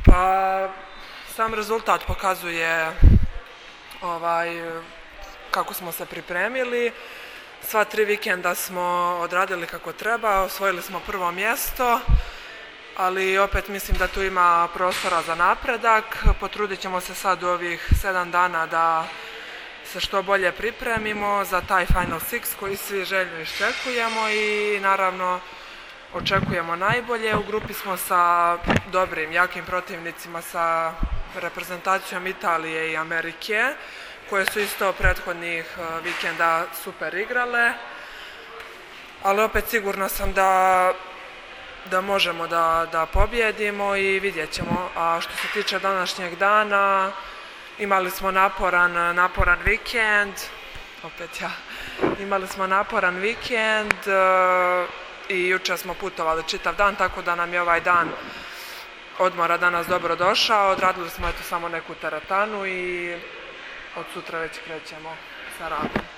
Pa sam rezultat pokazuje kako smo se pripremili. Sva 3 vikenda smo odradili kako treba, osvojili smo prvo mjesto, ali opet mislim da tu ima prostora za napredak. Potrudit ćemo se sad u ovih 7 dana da se što bolje pripremimo za taj Final Six koji svi željno iščekujemo i naravno očekujemo najbolje. U grupi smo sa dobrim, jakim protivnicima, sa reprezentacijom Italije i Amerike, koje su isto prethodnih vikenda super igrale, ali opet sigurna sam da možemo da pobjedimo i vidjet ćemo. A što se tiče današnjeg dana, imali smo naporan vikend, i jučer smo putovali čitav dan, tako da nam je ovaj dan odmora danas dobro došao. Odradili smo samo neku teretanu i od sutra već krećemo sa radom.